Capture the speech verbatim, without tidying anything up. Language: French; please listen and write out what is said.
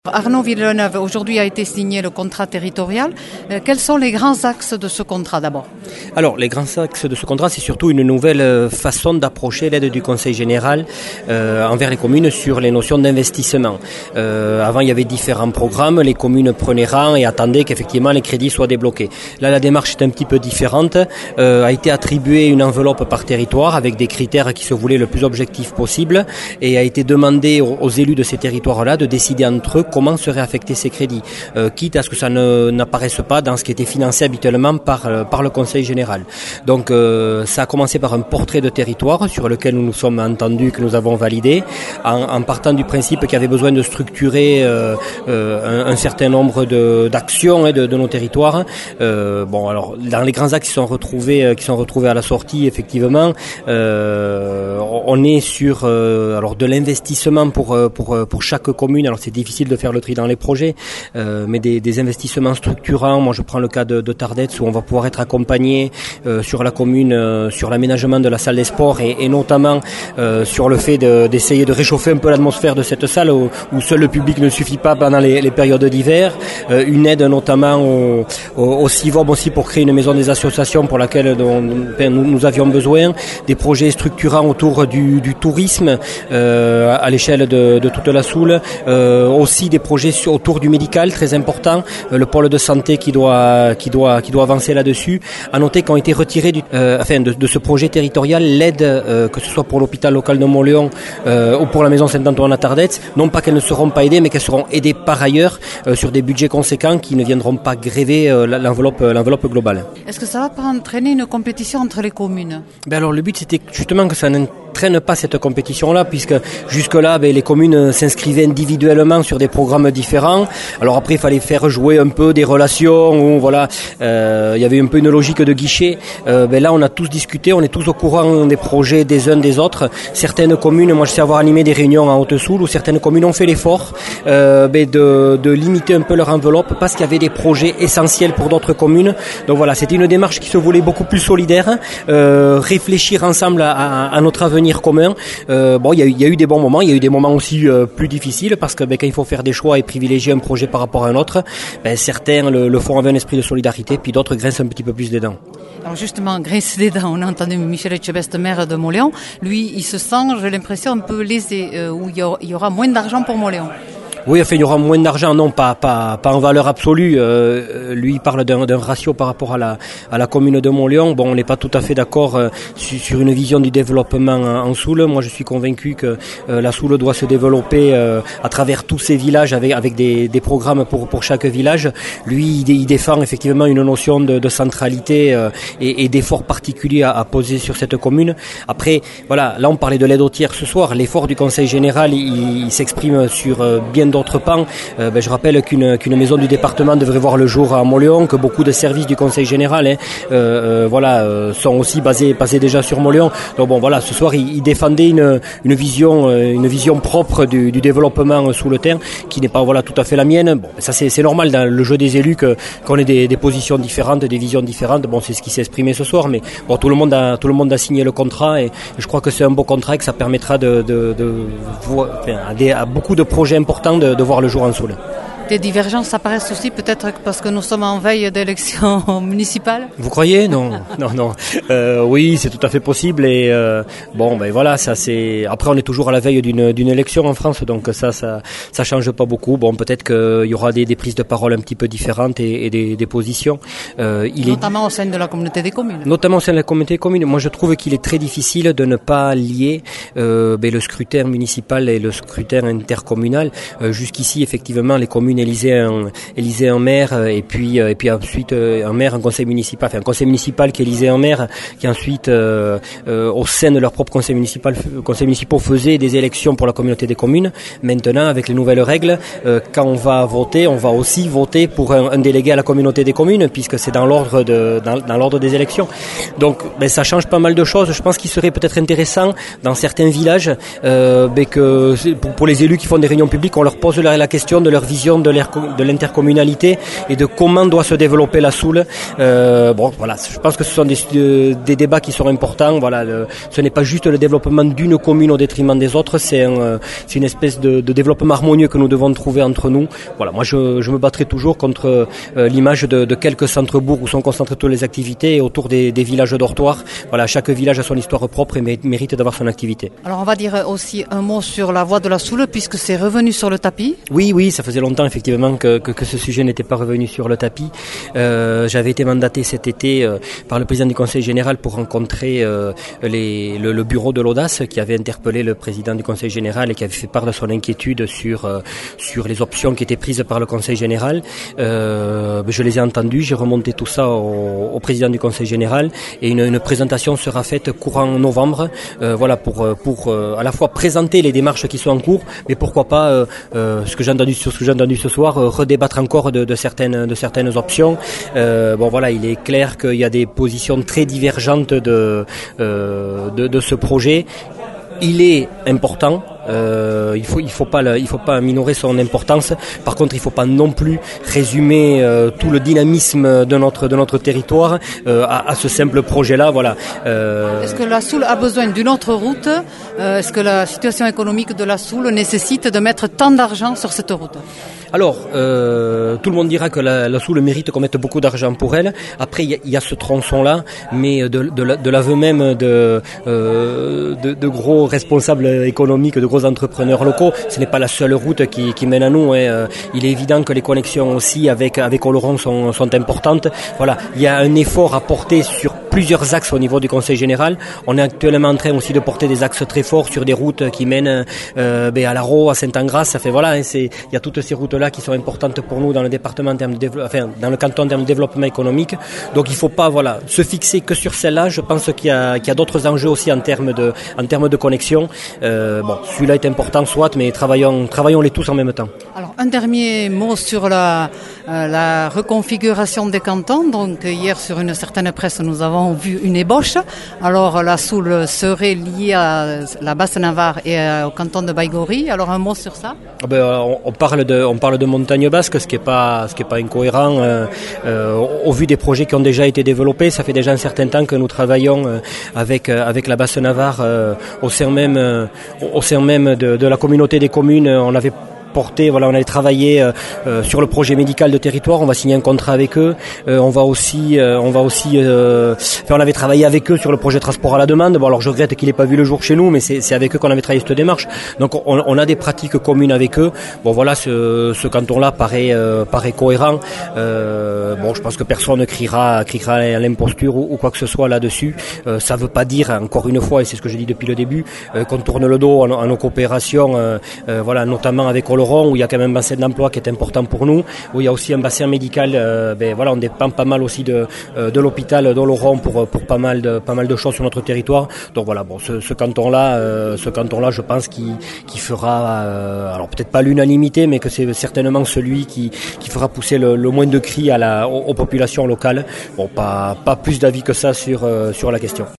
Arnaud Villeneuve, aujourd'hui a été signé le contrat territorial. Euh, quels sont les grands axes de ce contrat d'abord ? Alors, les grands axes de ce contrat, c'est surtout une nouvelle façon d'approcher l'aide du Conseil général euh, envers les communes sur les notions d'investissement. Euh, avant, il y avait différents programmes, les communes prenaient rang et attendaient qu'effectivement les crédits soient débloqués. Là, la démarche est un petit peu différente. Euh, a été attribuée une enveloppe par territoire avec des critères qui se voulaient le plus objectifs possible et a été demandé aux, aux élus de ces territoires-là de décider entre eux comment seraient affectés ces crédits, euh, quitte à ce que ça ne, n'apparaisse pas dans ce qui était financé habituellement par, euh, par le Conseil général. Donc euh, ça a commencé par un portrait de territoire sur lequel nous nous sommes entendus, que nous avons validé, en, en partant du principe qu'il y avait besoin de structurer euh, euh, un, un certain nombre de, d'actions hein, de, de nos territoires. Euh, bon, alors dans les grands axes qui sont retrouvés, qui sont retrouvés à la sortie, effectivement, euh, on est sur euh, alors de l'investissement pour pour pour chaque commune. Alors c'est difficile de faire le tri dans les projets, euh, mais des, des investissements structurants. Moi, je prends le cas de, de Tardets où on va pouvoir être accompagné euh, sur la commune, euh, sur l'aménagement de la salle des sports et, et notamment euh, sur le fait de, d'essayer de réchauffer un peu l'atmosphère de cette salle où, où seul le public ne suffit pas pendant les, les périodes d'hiver. Euh, une aide notamment au, au, au C I V O M aussi pour créer une maison des associations pour laquelle dont, nous, nous avions besoin. Des projets structurants autour du, du tourisme euh, à l'échelle de, de toute la Soule. Euh, aussi des projets sur, autour du médical, très important, euh, le pôle de santé qui doit qui doit qui doit avancer là-dessus. À noter qu'ont été retirés du, euh, enfin de, de ce projet territorial l'aide euh, que ce soit pour l'hôpital local de Montléon euh, ou pour la maison Saint-Antoine à Tardets, non pas qu'elles ne seront pas aidées, mais qu'elles seront aidées par ailleurs euh, sur des budgets conséquents qui ne viendront pas gréver euh, l'enveloppe l'enveloppe globale. Est-ce que ça va pas entraîner une compétition entre les communes ? Ben alors le but c'était justement que ça n'entraîne pas cette compétition-là, puisque jusque-là ben, les communes s'inscrivaient individuellement sur des programmes différents. Alors après, il fallait faire jouer un peu des relations où voilà, euh, il y avait un peu une logique de guichet. Euh, ben là, on a tous discuté, on est tous au courant des projets des uns des autres. Certaines communes, moi je sais avoir animé des réunions en Haute-Soule où certaines communes ont fait l'effort euh, ben de, de limiter un peu leur enveloppe parce qu'il y avait des projets essentiels pour d'autres communes. Donc voilà, c'était une démarche qui se voulait beaucoup plus solidaire, euh, réfléchir ensemble à, à, à notre avenir commun. Euh, bon, il y a eu, il y a eu des bons moments, il y a eu des moments aussi euh, plus difficiles parce que ben, quand il faut faire des choix et privilégier un projet par rapport à un autre, ben, certains le, le font avec un esprit de solidarité, puis d'autres grincent un petit peu plus des dents. Alors justement, grince des dents, on a entendu Michel Etchebest, maire de Montléon. Lui, il se sent, j'ai l'impression, un peu lésé, euh, où il y, aura, il y aura moins d'argent pour Montléon. Oui, enfin, il y aura moins d'argent, non, pas pas pas en valeur absolue. Euh, lui, il parle d'un, d'un ratio par rapport à la à la commune de Montléon. Bon, on n'est pas tout à fait d'accord euh, sur, sur une vision du développement en, en Soule. Moi, je suis convaincu que euh, la Soule doit se développer euh, à travers tous ces villages avec avec des des programmes pour pour chaque village. Lui, il, il défend effectivement une notion de, de centralité euh, et, et d'effort particulier à, à poser sur cette commune. Après, voilà, là, on parlait de l'aide aux tiers ce soir. L'effort du Conseil général, il, il s'exprime sur euh, bien d'autres pans. Euh, ben, je rappelle qu'une, qu'une maison du département devrait voir le jour à Montléon, que beaucoup de services du Conseil général hein, euh, euh, voilà, euh, sont aussi basés, basés déjà sur Montléon. Donc bon, voilà, ce soir, il, il défendait une, une vision, euh, une vision propre du, du développement sous le terre, qui n'est pas voilà tout à fait la mienne. Bon, ça c'est, c'est normal dans le jeu des élus que qu'on ait des, des positions différentes, des visions différentes. Bon, c'est ce qui s'est exprimé ce soir, mais bon, tout le monde a, tout le monde a signé le contrat et je crois que c'est un beau contrat et que ça permettra de, de, de, de enfin, à, des, à beaucoup de projets importants de, de voir le jour en Soule. Des divergences apparaissent aussi peut-être parce que nous sommes en veille d'élections municipales. Vous croyez ? Non, non, non. Euh, oui, c'est tout à fait possible et euh, bon, ben voilà, ça c'est. Après, on est toujours à la veille d'une d'une élection en France, donc ça, ça, ça change pas beaucoup. Bon, peut-être qu'il y aura des, des prises de parole un petit peu différentes et, et des, des positions. Euh, il notamment est... au sein de la communauté des communes. Notamment au sein de la communauté des communes. Moi, je trouve qu'il est très difficile de ne pas lier euh, ben, le scrutin municipal et le scrutin intercommunal. Euh, jusqu'ici, effectivement, les communes élisaient un, élisaient un maire et puis et puis ensuite un maire, un conseil municipal, enfin un conseil municipal qui élisait un maire, qui ensuite euh, euh, au sein de leur propre conseil municipal, conseil municipaux faisait des élections pour la communauté des communes. Maintenant, avec les nouvelles règles, euh, quand on va voter, on va aussi voter pour un, un délégué à la communauté des communes, puisque c'est dans l'ordre de dans, dans l'ordre des élections. Donc, ben, ça change pas mal de choses. Je pense qu'il serait peut-être intéressant dans certains villages, euh, ben, que pour, pour les élus qui font des réunions publiques, on leur pose la, la question de leur vision de de l'intercommunalité et de comment doit se développer la Soule. Euh, bon, voilà, je pense que ce sont des, des débats qui sont importants. Voilà, le, ce n'est pas juste le développement d'une commune au détriment des autres, c'est un, c'est une espèce de, de développement harmonieux que nous devons trouver entre nous. Voilà, moi je, je me battrai toujours contre euh, l'image de, de quelques centres-bourgs où sont concentrées toutes les activités et autour des, des villages dortoirs. Voilà, chaque village a son histoire propre et mérite d'avoir son activité. Alors on va dire aussi un mot sur la voie de la Soule puisque c'est revenu sur le tapis. Oui, oui, ça faisait longtemps effectivement que, que, que ce sujet n'était pas revenu sur le tapis. Euh, j'avais été mandaté cet été euh, par le président du Conseil général pour rencontrer euh, les, le, le bureau de l'Audace qui avait interpellé le président du Conseil général et qui avait fait part de son inquiétude sur, euh, sur les options qui étaient prises par le Conseil général. Euh, je les ai entendus, j'ai remonté tout ça au, au président du Conseil général et une, une présentation sera faite courant novembre, euh, voilà, pour, pour euh, à la fois présenter les démarches qui sont en cours, mais pourquoi pas, euh, euh, ce que j'ai entendu, ce que j'ai entendu ce soir, euh, redébattre encore de, de certaines, de certaines options. Euh, bon voilà, il est clair qu'il y a des positions très divergentes de, euh, de, de ce projet. Il est important. Euh, il faut, il faut pas, le, il faut pas minorer son importance. Par contre, il faut pas non plus résumer euh, tout le dynamisme de notre, de notre territoire euh, à, à ce simple projet-là. Voilà. Euh... Est-ce que la Soule a besoin d'une autre route ? euh, Est-ce que la situation économique de la Soule nécessite de mettre tant d'argent sur cette route ? Alors, euh, tout le monde dira que la, la Soule mérite qu'on mette beaucoup d'argent pour elle. Après, il y, y a ce tronçon-là, mais de, de, de l'aveu même de, euh, de, de gros responsables économiques, de gros entrepreneurs locaux, ce n'est pas la seule route qui, qui mène à nous. Hein. Il est évident que les connexions aussi avec, avec Oloron sont, sont importantes. Voilà, il y a un effort à porter sur plusieurs axes au niveau du Conseil général. On est actuellement en train aussi de porter des axes très forts sur des routes qui mènent euh, ben à Larot, à Saint-Angras. Ça fait voilà, hein, c'est il y a toutes ces routes-là qui sont importantes pour nous dans le département en termes de développement, enfin dans le canton en termes de développement économique. Donc il faut pas voilà se fixer que sur celle-là. Je pense qu'il y a qu'il y a d'autres enjeux aussi en termes de en termes de connexion. Euh, bon, celui-là est important soit, mais travaillons travaillons les tous en même temps. Alors un dernier mot sur la euh, la reconfiguration des cantons. Donc hier sur une certaine presse nous avons vu une ébauche. Alors la Soule serait liée à la Basse-Navarre et au canton de Baïgorry. Alors un mot sur ça. Ben, on, on parle de on parle de montagne basque, ce qui est pas ce qui est pas incohérent euh, euh, au vu des projets qui ont déjà été développés. Ça fait déjà un certain temps que nous travaillons euh, avec euh, avec la Basse-Navarre euh, au sein même euh, au sein même de, de la communauté des communes. On avait porté, voilà, on avait travaillé euh, euh, sur le projet médical de territoire. On va signer un contrat avec eux. Euh, on va aussi, euh, on va aussi, euh, enfin, on avait travaillé avec eux sur le projet transport à la demande. Bon, alors je regrette qu'il n'ait pas vu le jour chez nous, mais c'est, c'est avec eux qu'on avait travaillé cette démarche. Donc, on, on a des pratiques communes avec eux. Bon, voilà, ce, ce canton-là paraît, euh, paraît cohérent. Euh, bon, je pense que personne ne criera, criera à l'imposture ou, ou quoi que ce soit là-dessus. Euh, ça veut pas dire, encore une fois, et c'est ce que je dis depuis le début, euh, qu'on tourne le dos à, à nos coopérations, euh, euh, voilà, notamment avec Oloron, où il y a quand même un bassin d'emploi qui est important pour nous, où il y a aussi un bassin médical, euh, ben voilà, on dépend pas mal aussi de, euh, de l'hôpital d'Oloron pour, pour pas mal de, pas mal de choses sur notre territoire. Donc voilà, bon, ce, ce canton-là, euh, ce canton-là, je pense qu'il, qu'il fera, euh, alors peut-être pas l'unanimité, mais que c'est certainement celui qui, qui fera pousser le, le moins de cris à la, aux, aux populations locales. Bon, pas, pas plus d'avis que ça sur, euh, sur la question.